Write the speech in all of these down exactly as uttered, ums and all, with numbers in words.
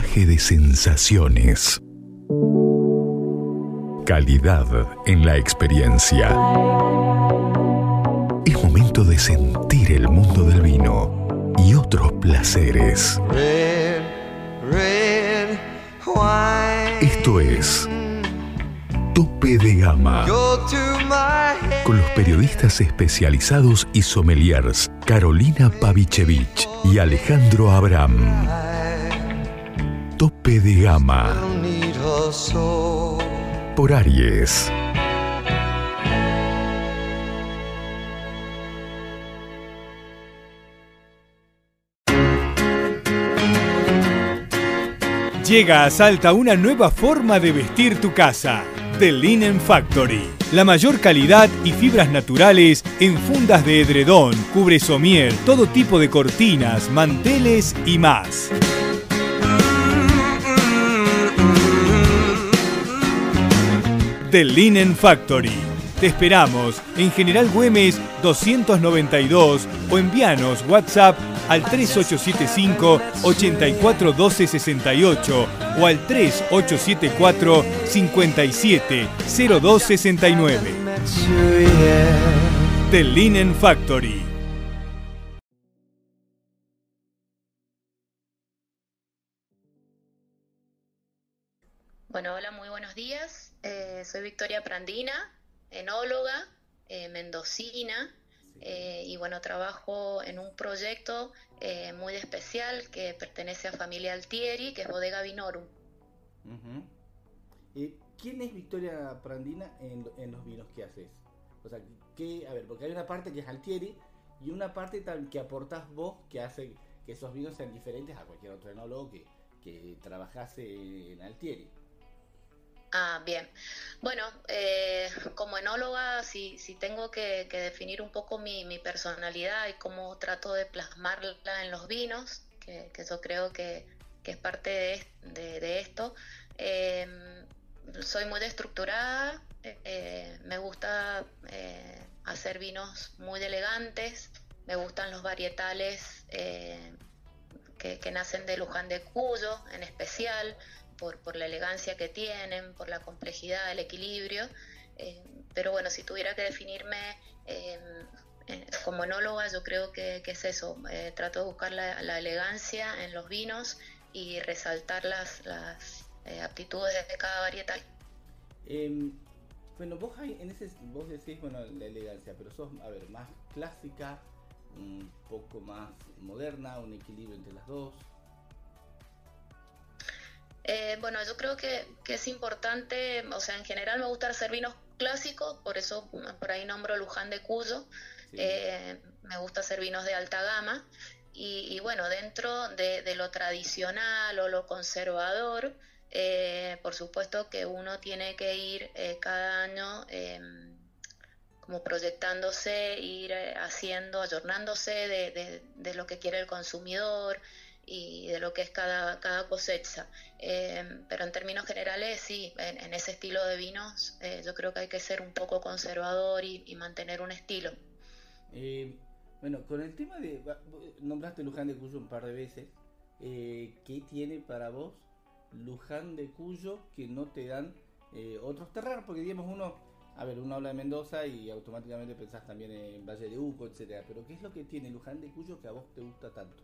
viaje de sensaciones. Calidad en la experiencia. Es momento de sentir el mundo del vino y otros placeres. Red, red wine. Esto es Tope de Gama, con los periodistas especializados y sommeliers Carolina Pavichevich y Alejandro Abraham. Tope de Gama por Aries. Llega a Salta una nueva forma de vestir tu casa. The Linen Factory. La mayor calidad y fibras naturales en fundas de edredón, cubre somier, todo tipo de cortinas, manteles y más. The Linen Factory. Te esperamos en General Güemes doscientos noventa y dos o envíanos WhatsApp al tres ocho siete cinco, ocho cuatro uno dos seis ocho o al tres ocho siete cuatro, cinco siete cero dos seis nueve. The Linen Factory. Bueno, hola, muy buenos días. Eh, soy Victoria Prandina, enóloga, eh, mendocina. Eh, y bueno, trabajo en un proyecto eh, muy especial que pertenece a Familia Altieri, que es Bodega Vinorum. Uh-huh. eh, ¿Quién es Victoria Prandina en, en los vinos que haces? O sea, que, a ver, porque hay una parte que es Altieri y una parte tal, que aportás vos que hace que esos vinos sean diferentes a cualquier otro enólogo que, que trabajase en Altieri. Ah, bien. Bueno, eh, como enóloga, si, si tengo que, que definir un poco mi, mi personalidad y cómo trato de plasmarla en los vinos, que, que yo creo que, que es parte de, de, de esto, eh, soy muy estructurada, eh, me gusta eh, hacer vinos muy elegantes, me gustan los varietales eh, que, que nacen de Luján de Cuyo en especial, Por, por la elegancia que tienen, por la complejidad, el equilibrio, eh, pero bueno, si tuviera que definirme eh, eh, como enóloga, yo creo que, que es eso, eh, trato de buscar la, la elegancia en los vinos y resaltar las, las eh, aptitudes de cada varietal. Eh, bueno, vos hay, en ese, vos decís, bueno, la elegancia, pero sos, a ver, más clásica, un poco más moderna, un equilibrio entre las dos. Eh, bueno, yo creo que, que es importante, o sea, en general me gusta hacer vinos clásicos, por eso por ahí nombro Luján de Cuyo, sí. eh, me gusta hacer vinos de alta gama, y, y bueno, dentro de, de lo tradicional o lo conservador, eh, por supuesto que uno tiene que ir eh, cada año eh, como proyectándose, ir eh, haciendo, ayornándose de, de, de lo que quiere el consumidor, y de lo que es cada, cada cosecha, eh, pero en términos generales sí, en, en ese estilo de vinos eh, yo creo que hay que ser un poco conservador y, y mantener un estilo. Eh, bueno, con el tema de, nombraste Luján de Cuyo un par de veces, eh, ¿qué tiene para vos Luján de Cuyo que no te dan eh, otros terrenos? Porque digamos uno, a ver, uno habla de Mendoza y automáticamente pensás también en Valle de Uco, etcétera, pero ¿qué es lo que tiene Luján de Cuyo que a vos te gusta tanto?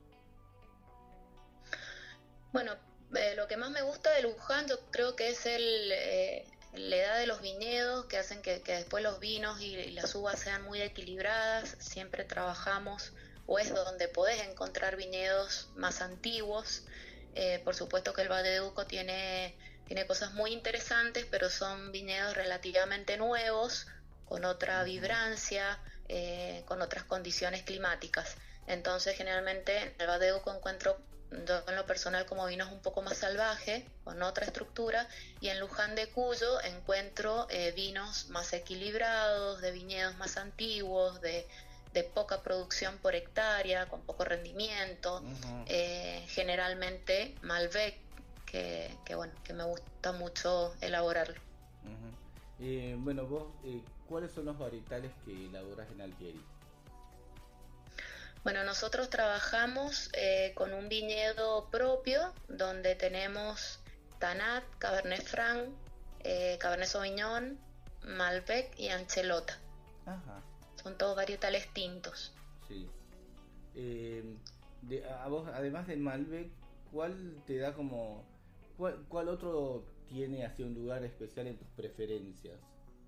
Bueno, eh, lo que más me gusta de Luján yo creo que es el, eh, la edad de los viñedos que hacen que, que después los vinos y, y las uvas sean muy equilibradas. Siempre trabajamos, o es donde podés encontrar viñedos más antiguos. Eh, por supuesto que el Valle de Uco tiene, tiene cosas muy interesantes, pero son viñedos relativamente nuevos, con otra vibrancia, eh, con otras condiciones climáticas. Entonces generalmente en el Valle de Uco encuentro, yo en lo personal, como vinos un poco más salvaje, con otra estructura, y en Luján de Cuyo encuentro eh, vinos más equilibrados, de viñedos más antiguos, de, de poca producción por hectárea, con poco rendimiento, uh-huh. eh, generalmente Malbec, que, que bueno, que me gusta mucho elaborarlo. Uh-huh. eh, bueno, vos, eh, ¿cuáles son los varietales que elaboras en Altieri? Bueno, nosotros trabajamos eh, con un viñedo propio donde tenemos Tannat, Cabernet Franc, eh, Cabernet Sauvignon, Malbec y Anchelota. Ajá. Son todos varietales tintos. Sí. Eh, de, a vos, además del Malbec, ¿cuál te da como... ¿Cuál, cuál otro tiene así un lugar especial en tus preferencias?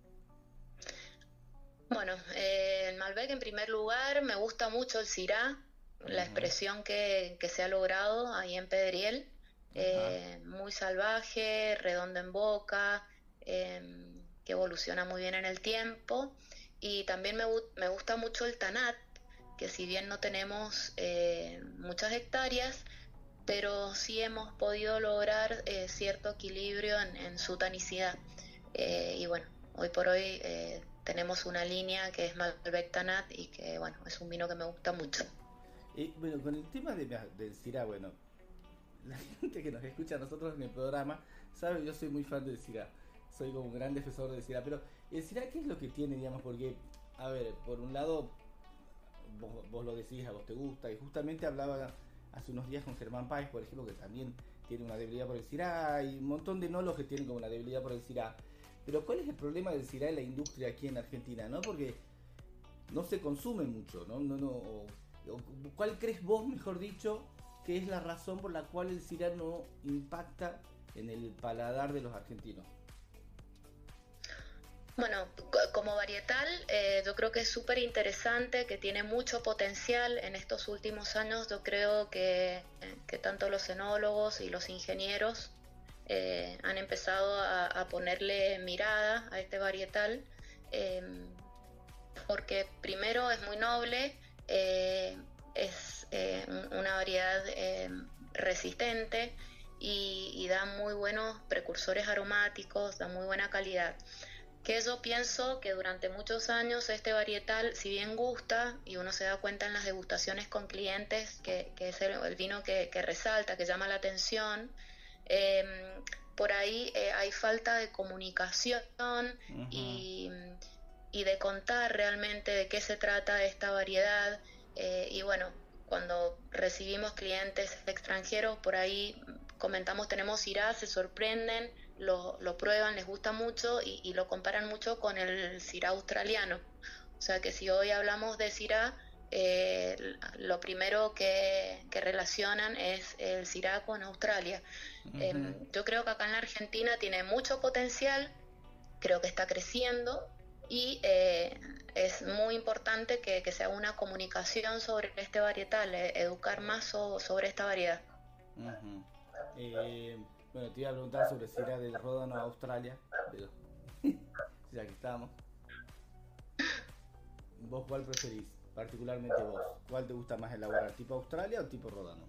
Bueno, eh, el Malbec en primer lugar, me gusta mucho el Syrah, uh-huh. la expresión que, que se ha logrado ahí en Pedriel, uh-huh. eh, muy salvaje, redondo en boca, eh, que evoluciona muy bien en el tiempo, y también me, me gusta mucho el Tannat, que si bien no tenemos eh, muchas hectáreas, pero sí hemos podido lograr eh, cierto equilibrio en, en su tanicidad, eh, y bueno, hoy por hoy... Eh, tenemos una línea que es Malbec Tannat y que, bueno, es un vino que me gusta mucho. Y bueno, con el tema de, del Syrah, bueno, la gente que nos escucha a nosotros en el programa sabe que yo soy muy fan del Syrah. Soy como un gran defensor del Syrah. Pero el Syrah, ¿qué es lo que tiene, digamos? Porque, a ver, por un lado, vos, vos lo decís, a vos te gusta. Y justamente hablaba hace unos días con Germán Páez, por ejemplo, que también tiene una debilidad por el Syrah. Y un montón de enologos que tienen como una debilidad por el Syrah. Pero ¿cuál es el problema del Syrah en la industria aquí en Argentina? ¿No? Porque no se consume mucho, ¿no? no, no o, o, ¿Cuál crees vos, mejor dicho, que es la razón por la cual el Syrah no impacta en el paladar de los argentinos? Bueno, como varietal, eh, yo creo que es súper interesante, que tiene mucho potencial. En estos últimos años yo creo que, que tanto los enólogos y los ingenieros Eh, han empezado a, a ponerle mirada a este varietal, eh, porque primero es muy noble, eh, es eh, una variedad eh, resistente y, y da muy buenos precursores aromáticos, da muy buena calidad. Que yo pienso que durante muchos años este varietal, si bien gusta, y uno se da cuenta en las degustaciones con clientes, que, que es el, el vino que, que resalta, que llama la atención, Eh, por ahí eh, hay falta de comunicación uh-huh. y, y de contar realmente de qué se trata esta variedad, eh, y bueno, cuando recibimos clientes extranjeros, por ahí comentamos, tenemos Syrah, se sorprenden, lo, lo prueban, les gusta mucho y, y lo comparan mucho con el Syrah australiano. O sea que si hoy hablamos de Syrah, Eh, lo primero que, que relacionan es el Syrah con Australia. Uh-huh. eh, yo creo que acá en la Argentina tiene mucho potencial, creo que está creciendo y eh, es muy importante que, que se haga una comunicación sobre este varietal, eh, educar más so, sobre esta variedad. Uh-huh. eh, bueno, te iba a preguntar sobre el Syrah del Ródano Australia, pero ya que estamos, ¿vos cuál preferís? Particularmente vos, ¿cuál te gusta más elaborar? ¿Tipo Australia o tipo Ródano?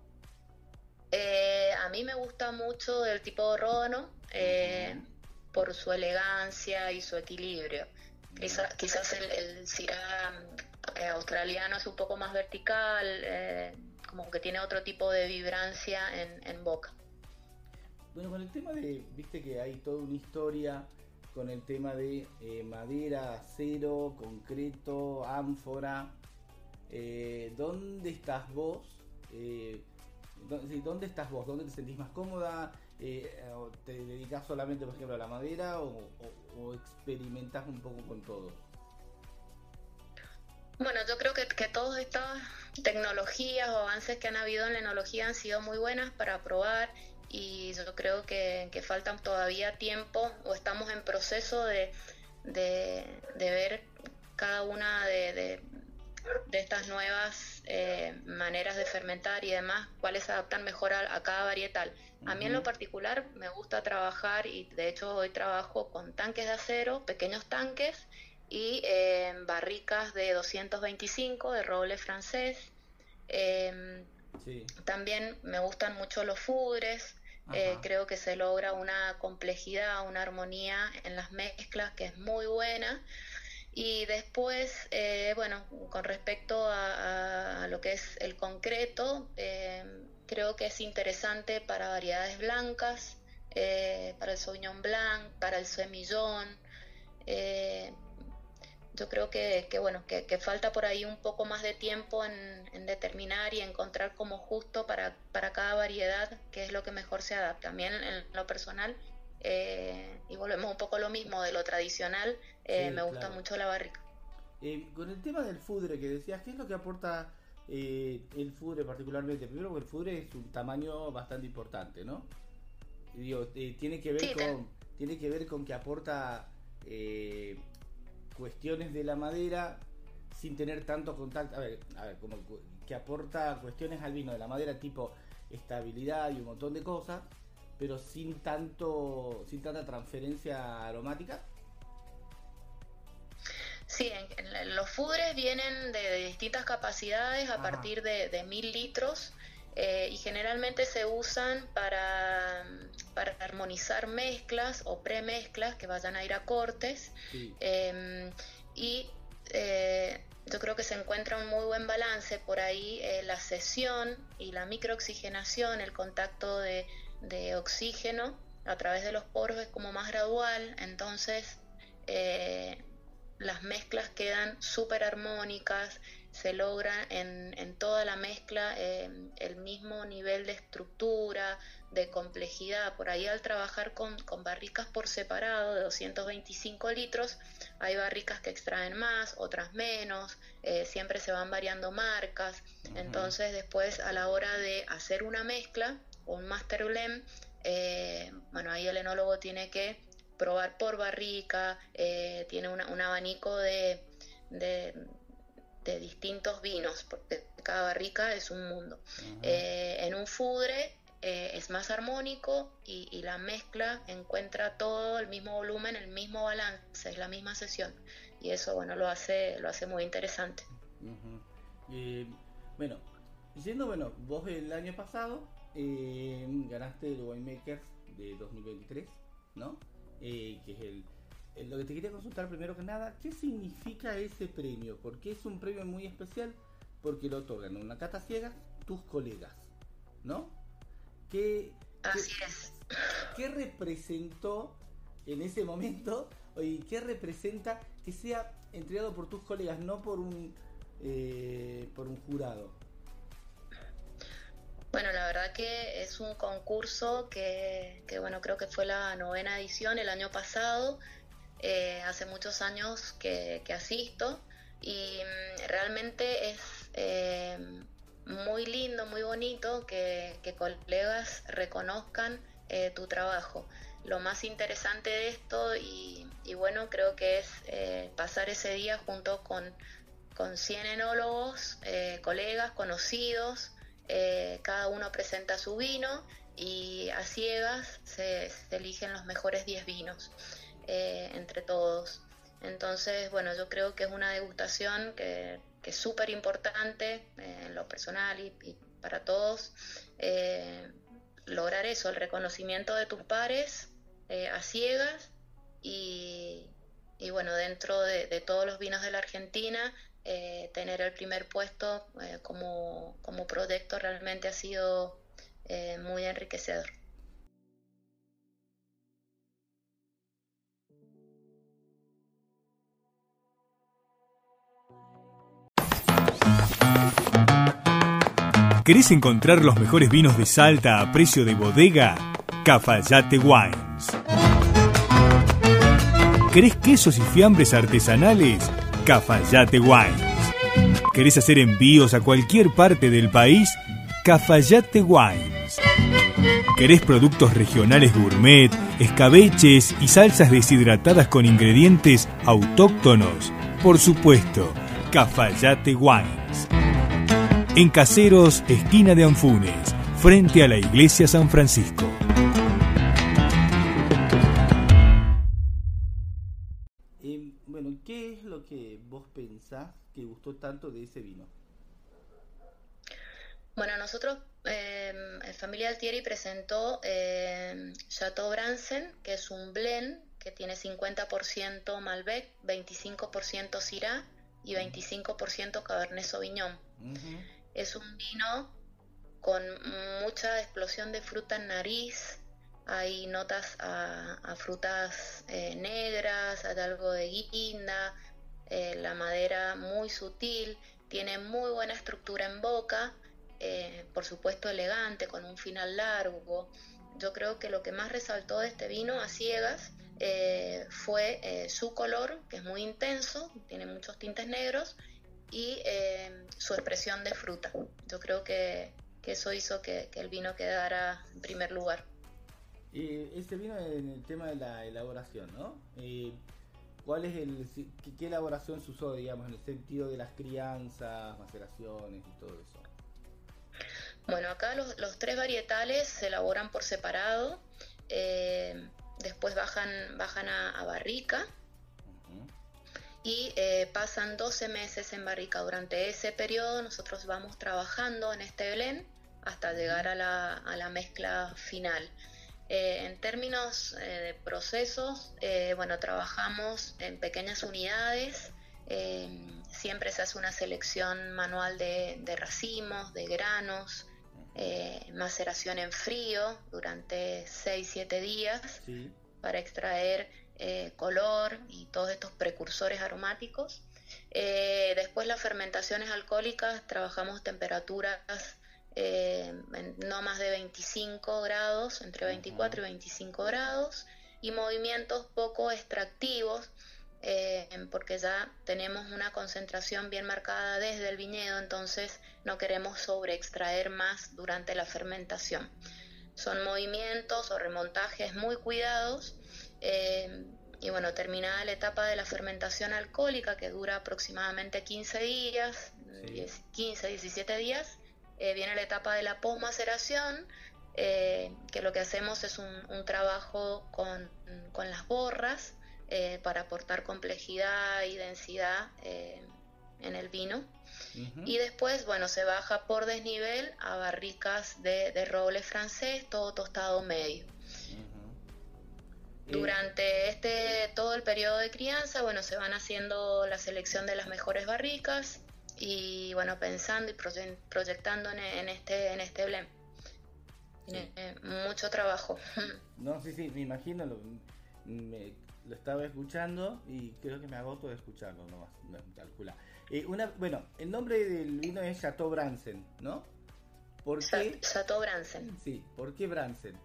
Eh, a mí me gusta mucho el tipo Ródano, eh, uh-huh. por su elegancia y su equilibrio. Uh-huh. Quizá, quizás el, el Syrah eh, australiano es un poco más vertical, eh, como que tiene otro tipo de vibrancia en, en boca. Bueno, con el tema de, viste que hay toda una historia con el tema de eh, madera, acero, concreto, ánfora. Eh, ¿Dónde estás vos? Eh, ¿dónde, ¿Dónde estás vos? ¿Dónde te sentís más cómoda? Eh, ¿Te dedicas solamente, por ejemplo, a la madera o, o, o experimentás un poco con todo? Bueno, yo creo que, que todas estas tecnologías o avances que han habido en la enología han sido muy buenas para probar. Y yo creo que, que falta todavía tiempo, o estamos en proceso de, de, de ver cada una de, de, de estas nuevas eh, maneras de fermentar y demás, cuáles se adaptan mejor a, a cada varietal. Uh-huh. A mí en lo particular me gusta trabajar, y de hecho hoy trabajo con tanques de acero, pequeños tanques, y eh, barricas de doscientos veinticinco de roble francés. Eh, sí. También me gustan mucho los foudres. Eh, creo que se logra una complejidad, una armonía en las mezclas que es muy buena. Y después, eh, bueno, con respecto a, a lo que es el concreto, eh, creo que es interesante para variedades blancas, eh, para el Sauvignon Blanc, para el Semillon. Eh, yo creo que, que bueno, que, que falta por ahí un poco más de tiempo en, en determinar y encontrar como justo para, para cada variedad qué es lo que mejor se adapta. También en lo personal, eh, y volvemos un poco a lo mismo de lo tradicional, eh, Sí, me gusta claro. mucho la barrica. Eh, con el tema del fudre que decías, ¿qué es lo que aporta eh, el fudre particularmente? Primero, porque el fudre es un tamaño bastante importante, ¿no? Digo, eh, tiene que ver Sí, te- con tiene que ver con que aporta eh, cuestiones de la madera sin tener tanto contacto. A ver, a ver, como cu- que aporta cuestiones al vino de la madera, tipo estabilidad y un montón de cosas, pero sin tanto sin tanta transferencia aromática. Sí, en- en los fudres vienen de, de distintas capacidades a Ajá. partir de, de mil litros, eh, y generalmente se usan para, para armonizar mezclas o premezclas que vayan a ir a cortes. Sí. eh, y eh, yo creo que se encuentra un muy buen balance por ahí, eh, la cesión y la microoxigenación, el contacto de, de oxígeno a través de los poros es como más gradual, entonces eh, las mezclas quedan súper armónicas, se logra en, en toda la mezcla eh, el mismo nivel de estructura, de complejidad. Por ahí al trabajar con, con barricas por separado de doscientos veinticinco litros, hay barricas que extraen más, otras menos, eh, siempre se van variando marcas. Ujú. Entonces después a la hora de hacer una mezcla, un master blend, eh, bueno, ahí el enólogo tiene que probar por barrica, eh, tiene una, un abanico de, de, de distintos vinos, porque cada barrica es un mundo. Ajá. Eh, en un fudre eh, es más armónico y, y la mezcla encuentra todo el mismo volumen, el mismo balance, es la misma sesión, y eso, bueno, lo hace, lo hace muy interesante. Ujú. Eh, bueno, yendo, bueno, vos el año pasado eh, ganaste el Winemakers de dos mil veintitrés, ¿no? Eh, que es el, el- lo que te quería consultar primero que nada, ¿qué significa ese premio? Porque es un premio muy especial, porque lo otorgan en una cata ciega tus colegas, ¿no? ¿Qué, Así qué, es. qué representó en ese momento, y qué representa que sea entregado por tus colegas, no por un eh, por un jurado? Bueno, la verdad que es un concurso que, que bueno, creo que fue la novena edición el año pasado. Eh, hace muchos años que, que asisto, y mm, realmente es eh, muy lindo, muy bonito que, que colegas reconozcan eh, tu trabajo. Lo más interesante de esto, y, y bueno, creo que es eh, pasar ese día junto con, con cien enólogos, eh, colegas, conocidos. Eh, cada uno presenta su vino y a ciegas se, se eligen los mejores diez vinos eh, entre todos. Entonces, bueno, yo creo que es una degustación que, que es súper importante eh, en lo personal y, y para todos. Eh, lograr eso, el reconocimiento de tus pares eh, a ciegas, y, y bueno, dentro de, de todos los vinos de la Argentina, eh, tener el primer puesto eh, como, como proyecto realmente ha sido eh, muy enriquecedor. ¿Querés encontrar los mejores vinos de Salta a precio de bodega? Cafayate Wines. ¿Querés quesos y fiambres artesanales? Cafayate Wines. ¿Querés hacer envíos a cualquier parte del país? Cafayate Wines. ¿Querés productos regionales gourmet, escabeches y salsas deshidratadas con ingredientes autóctonos? Por supuesto, Cafayate Wines. En Caseros, esquina de Anfunes, frente a la iglesia San Francisco. Eh, bueno, ¿qué es lo que vos pensás que gustó tanto de ese vino? Bueno, nosotros, eh, Familia Altieri presentó eh, Chateau Bransen, que es un blend que tiene cincuenta por ciento Malbec, veinticinco por ciento Syrah y veinticinco por ciento Cabernet Sauvignon. Uh-huh. Es un vino con mucha explosión de fruta en nariz, hay notas a, a frutas eh, negras, hay algo de guinda, eh, la madera muy sutil, tiene muy buena estructura en boca, eh, por supuesto elegante, con un final largo. Yo creo que lo que más resaltó de este vino a ciegas eh, fue eh, su color, que es muy intenso, tiene muchos tintes negros, y eh, su expresión de fruta. Yo creo que, que eso hizo que, que el vino quedara en primer lugar. Eh, este vino en el tema de la elaboración, ¿no? Eh, ¿Cuál es el qué, qué elaboración se usó, digamos, en el sentido de las crianzas, maceraciones y todo eso? Bueno, acá los, los tres varietales se elaboran por separado, eh, después bajan, bajan a, a barrica uh-huh. y eh, pasan doce meses en barrica. Durante ese periodo nosotros vamos trabajando en este blend hasta llegar a la, a la mezcla final. Eh, en términos eh, de procesos, eh, bueno, trabajamos en pequeñas unidades, eh, siempre se hace una selección manual de, de racimos, de granos, eh, maceración en frío durante seis a siete días sí. para extraer eh, color y todos estos precursores aromáticos. Eh, después las fermentaciones alcohólicas, trabajamos temperaturas Eh, no más de veinticinco grados, entre veinticuatro y veinticinco grados, y movimientos poco extractivos, eh, porque ya tenemos una concentración bien marcada desde el viñedo, entonces no queremos sobreextraer más durante la fermentación. Son movimientos o remontajes muy cuidados, eh, y bueno, terminada la etapa de la fermentación alcohólica, que dura aproximadamente quince días, sí. quince a diecisiete días, Eh, viene la etapa de la posmaceración, eh, que lo que hacemos es un, un trabajo con, con las borras eh, para aportar complejidad y densidad eh, en el vino. Uh-huh. Y después, bueno, se baja por desnivel a barricas de, de roble francés, todo tostado medio. Uh-huh. Durante este todo el periodo de crianza, bueno, se van haciendo la selección de las mejores barricas, y bueno, pensando y proye- proyectando en, en este en este blend. Tiene sí. eh, mucho trabajo. No, sí, sí, me imagino, lo, me, lo estaba escuchando y creo que me agoto de escucharlo, no, no calcula. Eh, una, bueno, el nombre del vino es Chateau Bransen, ¿no? ¿Por qué? Chateau Bransen. Sí, ¿por qué Bransen?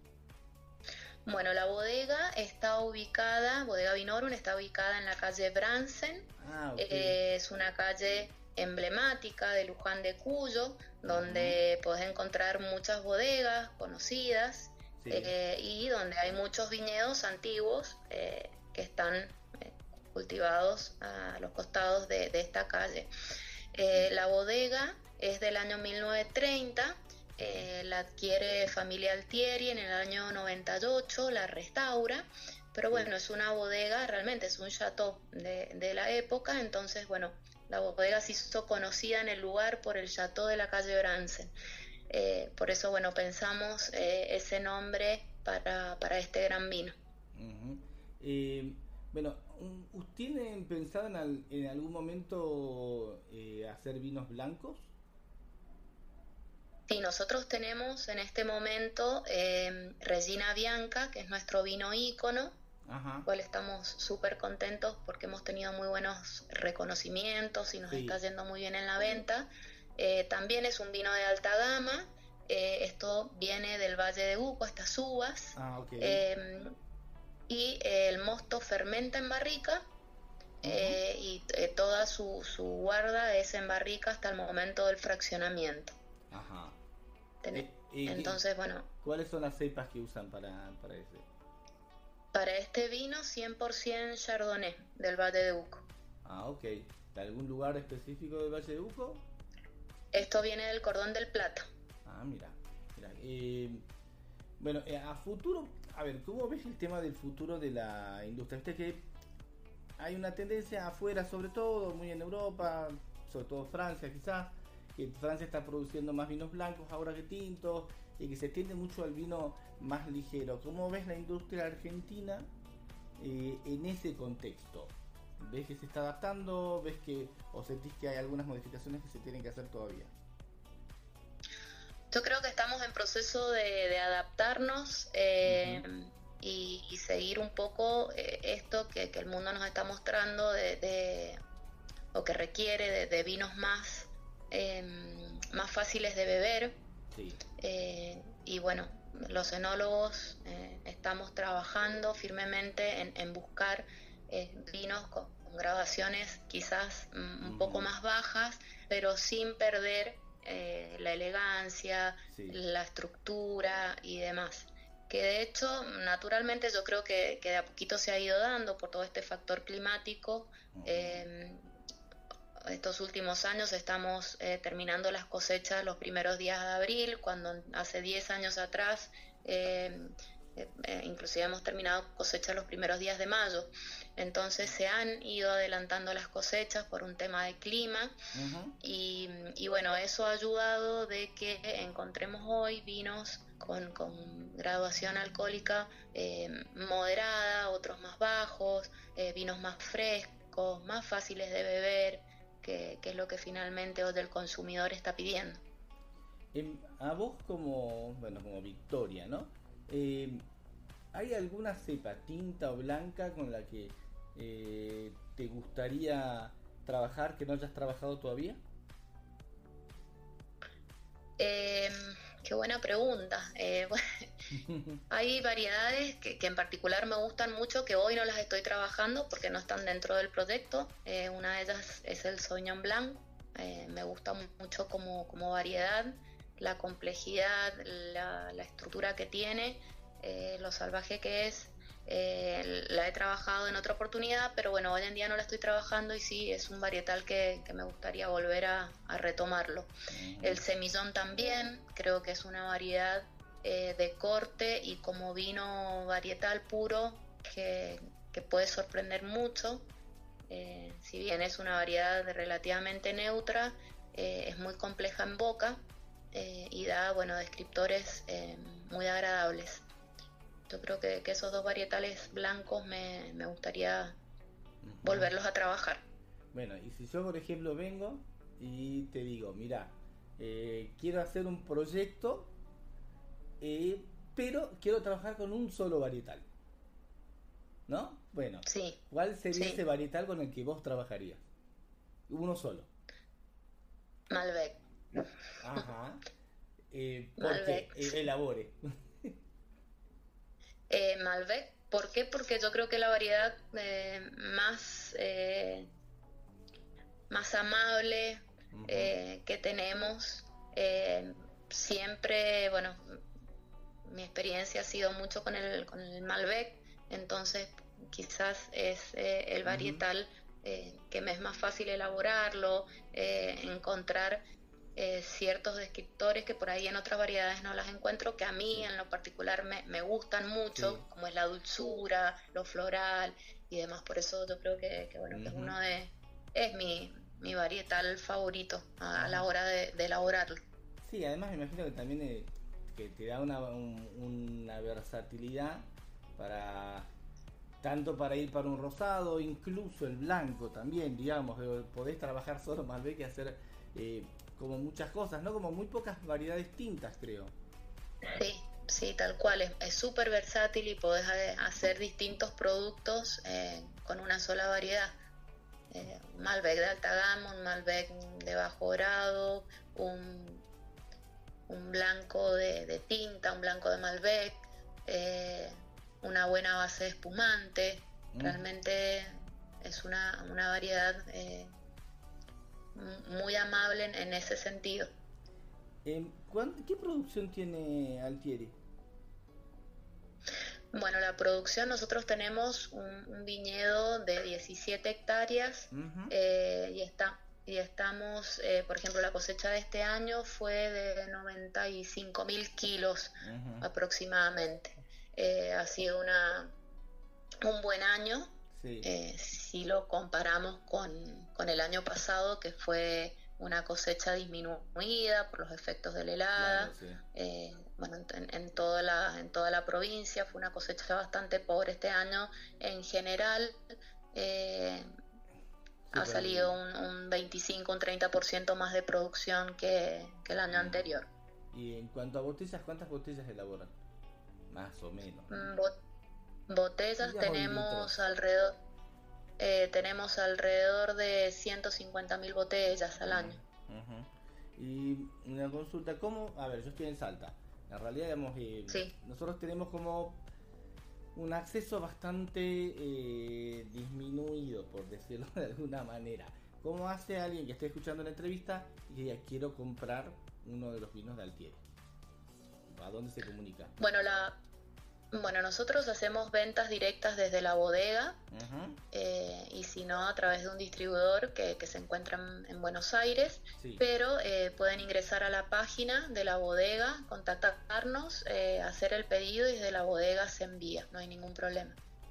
Bueno, la bodega está ubicada, Bodega Vinorum está ubicada en la calle Bransen. Ah, okay. eh, es una calle emblemática de Luján de Cuyo, donde uh-huh. podés encontrar muchas bodegas conocidas sí. eh, y donde hay muchos viñedos antiguos eh, que están eh, cultivados a los costados de, de esta calle. Eh, la bodega es del año mil novecientos treinta, eh, la adquiere familia Altieri en el año noventa y ocho, la restaura, pero bueno, es una bodega, realmente es un chateau de, de la época, entonces bueno, la bodega se hizo conocida en el lugar por el chateau de la calle Bransen. Eh, por eso, bueno, pensamos eh, ese nombre para, para este gran vino. Uh-huh. Eh, bueno, ¿tienen pensado en, al, en algún momento eh, hacer vinos blancos? Sí, nosotros tenemos en este momento eh, Regina Bianca, que es nuestro vino ícono, Ajá. cual estamos súper contentos porque hemos tenido muy buenos reconocimientos y nos sí. está yendo muy bien en la venta. Eh, también es un vino de alta gama, eh, esto viene del Valle de Uco, estas uvas, ah, okay. eh, y eh, el mosto fermenta en barrica, uh-huh. eh, y eh, toda su, su guarda es en barrica hasta el momento del fraccionamiento. Ajá. Ten- eh, eh, Entonces, bueno. ¿Cuáles son las cepas que usan para, para ese? Para este vino, cien por ciento Chardonnay del Valle de Uco. Ah, ok. ¿De algún lugar específico del Valle de Uco? Esto viene del Cordón del Plata. Ah, mira. mira. Eh, bueno, eh, a futuro, a ver, ¿cómo ves el tema del futuro de la industria? Viste que hay una tendencia afuera, sobre todo, muy en Europa, sobre todo Francia quizás, que Francia está produciendo más vinos blancos ahora que tintos, y que se tiende mucho al vino más ligero. ¿Cómo ves la industria argentina eh, en ese contexto? ¿Ves que se está adaptando? ¿Ves que o sentís que hay algunas modificaciones que se tienen que hacer todavía? Yo creo que estamos en proceso de, de adaptarnos eh, uh-huh. y, y seguir un poco eh, esto que, que el mundo nos está mostrando de, de o que requiere de, de vinos más, eh, más fáciles de beber. Sí. Eh, y bueno, los enólogos eh, estamos trabajando firmemente en, en buscar eh, vinos con, con graduaciones quizás mm, un poco más bajas, pero sin perder eh, la elegancia, sí. la estructura y demás. Que de hecho, naturalmente yo creo que, que de a poquito se ha ido dando por todo este factor climático. Uh-huh. Eh, estos últimos años estamos eh, terminando las cosechas los primeros días de abril, cuando hace diez años atrás eh, eh, inclusive hemos terminado cosechas los primeros días de mayo. Entonces se han ido adelantando las cosechas por un tema de clima. Uh-huh. y, y bueno, eso ha ayudado de que encontremos hoy vinos con, con graduación alcohólica eh, moderada, otros más bajos, eh, vinos más frescos, más fáciles de beber, que, que es lo que finalmente hoy el consumidor está pidiendo. Eh, a vos como, bueno, como Victoria, ¿no? Eh, ¿hay alguna cepa tinta o blanca con la que eh, te gustaría trabajar que no hayas trabajado todavía? Eh, qué buena pregunta. Eh, bueno, hay variedades que, que en particular me gustan mucho, que hoy no las estoy trabajando porque no están dentro del proyecto. Eh, una de ellas es el Sauvignon Blanc. Eh, me gusta mucho como, como variedad, la complejidad, la, la estructura que tiene, eh, lo salvaje que es. Eh, la he trabajado en otra oportunidad, pero bueno, hoy en día no la estoy trabajando y sí, es un varietal que, que me gustaría volver a, a retomarlo. El Semillon también, creo que es una variedad eh, de corte y como vino varietal puro que, que puede sorprender mucho. Eh, si bien es una variedad relativamente neutra, eh, es muy compleja en boca eh, y da, bueno, descriptores eh, muy agradables. Yo creo que, que esos dos varietales blancos me, me gustaría uh-huh. volverlos a trabajar. Bueno, y si yo, por ejemplo, vengo y te digo, mira, eh, quiero hacer un proyecto, eh, pero quiero trabajar con un solo varietal, ¿no? Bueno, sí. ¿cuál sería sí. ese varietal con el que vos trabajarías? Uno solo. Malbec. Ajá. Eh, ¿por Malbec. qué? Eh, elabore. Eh, Malbec, ¿por qué? Porque yo creo que la variedad eh, más eh, más amable uh-huh. eh, que tenemos, eh, siempre, bueno, mi experiencia ha sido mucho con el, con el Malbec, entonces quizás es eh, el varietal eh, que me es más fácil elaborarlo, eh, encontrar Eh, ciertos descriptores que por ahí en otras variedades no las encuentro, que a mí en lo particular me, me gustan mucho, sí. como es la dulzura, lo floral y demás. Por eso yo creo que, que bueno, uh-huh. que es uno de es mi, mi varietal favorito a, a la hora de, de elaborarlo. Sí, además me imagino que también eh, que te da una, un, una versatilidad para tanto para ir para un rosado, incluso el blanco también, digamos, podés trabajar solo Malbec y hacer eh, como muchas cosas, ¿no? Como muy pocas variedades tintas, creo. Sí, sí, tal cual. Es súper versátil y podés hacer distintos productos eh, con una sola variedad. Eh, un Malbec de alta gama, un Malbec de bajo grado, un, un blanco de, de tinta, un blanco de Malbec, eh, una buena base de espumante. Mm. Realmente es una, una variedad Eh, muy amable en, en ese sentido. Eh, ¿Qué producción tiene Altieri? Bueno, la producción, nosotros tenemos un, un viñedo de diecisiete hectáreas uh-huh. eh, y, está, y estamos, eh, por ejemplo, la cosecha de este año fue de noventa y cinco mil kilos uh-huh. aproximadamente. Eh, ha sido una un buen año. Sí. Eh, si lo comparamos con, con el año pasado, que fue una cosecha disminuida por los efectos de la helada, claro, sí. eh, bueno, en, en, toda la, en toda la provincia fue una cosecha bastante pobre este año. En general eh, sí, ha salido un, un veinticinco, un treinta por ciento más de producción que, que el año mm. anterior. Y en cuanto a botellas, ¿cuántas botellas elaboran? Más o menos. Mm, bot- Botellas tenemos alrededor, eh, tenemos alrededor de ciento cincuenta mil botellas al año. Uh-huh. Y una consulta, ¿cómo? A ver, yo estoy en Salta. En realidad, digamos, eh, sí. nosotros tenemos como un acceso bastante eh, disminuido, por decirlo de alguna manera. ¿Cómo hace alguien que esté escuchando la entrevista y diga, quiero comprar uno de los vinos de Altieri? ¿A dónde se comunica? Bueno, la, bueno nosotros hacemos ventas directas desde la bodega, uh-huh. eh, y si no a través de un distribuidor que, que se encuentra en, en Buenos Aires, sí. pero eh, pueden ingresar a la página de la bodega, contactarnos, eh, hacer el pedido y desde la bodega se envía, no hay ningún problema.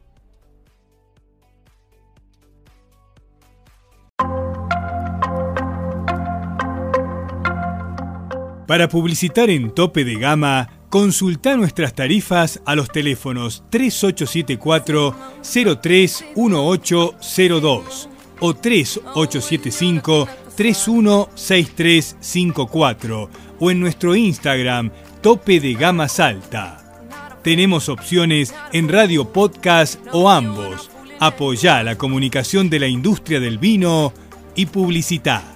Para publicitar en Tope de Gama, consulta nuestras tarifas a los teléfonos tres ocho siete cuatro, cero tres uno ocho cero dos o tres ocho siete cinco, tres uno seis tres cinco cuatro o en nuestro Instagram Tope de Gama Salta. Tenemos opciones en radio podcast o ambos. Apoyá la comunicación de la industria del vino y publicitá.